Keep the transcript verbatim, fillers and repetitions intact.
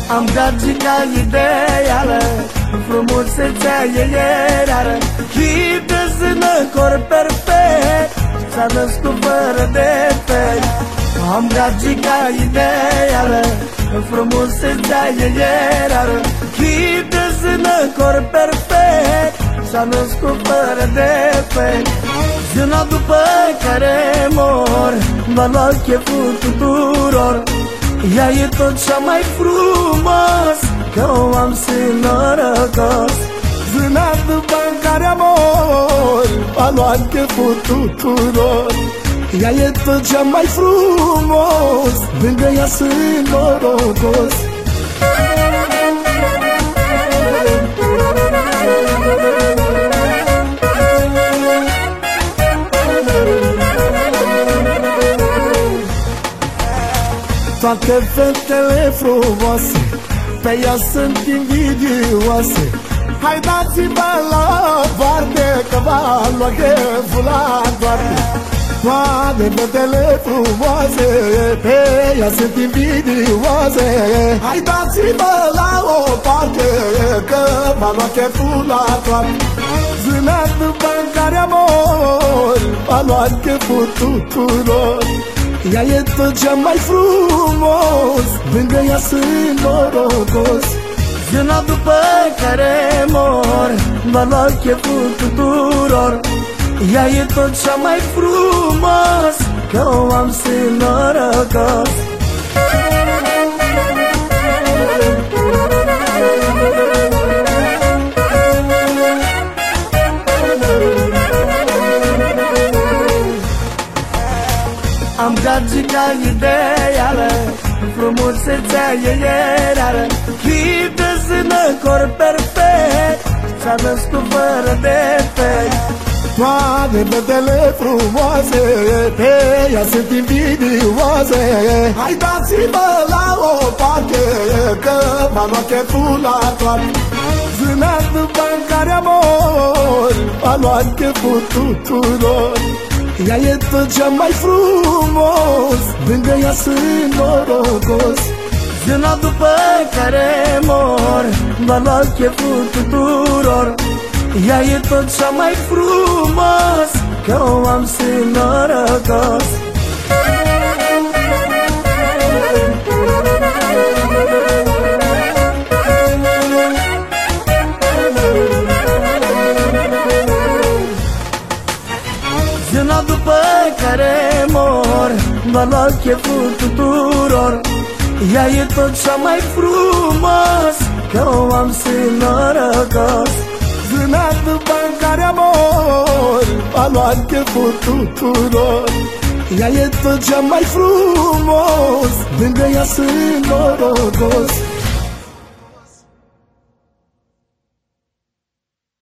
Am gagica ideală, frumusețea ei e rară, chip de zână, corp perfect, s-a născut fără defect. Am gagica ideală, frumusețea ei e rară, chip de zână, corp perfect, s-a născut fără defect. Ziua după care mor, m-a luat cheful tuturor. Ea e tot cea mai frumos, că o am norocos. Ziua după care mor, m-a luat cheful tuturor. Ea e tot cea mai frumos, lângă ea sunt norocos. Toate fetele frumoase, pe ea sunt invidioase. Hai dați-mă la parte, că v-am luat cheful la toate. Toate fetele frumoase, pe ea sunt invidioase. Hai dați-mă la o parte, că v-am luat cheful la toate. Ziua după care mor, m-a luat cheful tuturor. Ea e tot cea mai frumos, lângă ea sunt norocos. Ziua după care mor, m-a luat cheful tuturor. Ea e tot cea mai frumos, că o am sunt norocos. Am gagica ideală, frumusețea ei e rară, chip de zână, corp perfect, s-a născut fără defect. Toate fetele frumoase, pe ea sunt invidioase. Hai dați-mă la o parte, că m-a luat cheful la toate. Ziua după care mor, m-a luat cheful tuturor. Ea e tot cea mai frumos, lângă ea sunt norocos. Ziua după care mor, m-a luat cheful tuturor. Ea e tot cea mai frumos, că o am sunt norocos. Ziua după care mor, m-a luat cheful tuturor. Ea e tot cea mai frumos, că o am sunt norocos. Ziua după care mor, m-a luat cheful tuturor. Ea e tot cea mai frumos, lângă ea sunt norocos.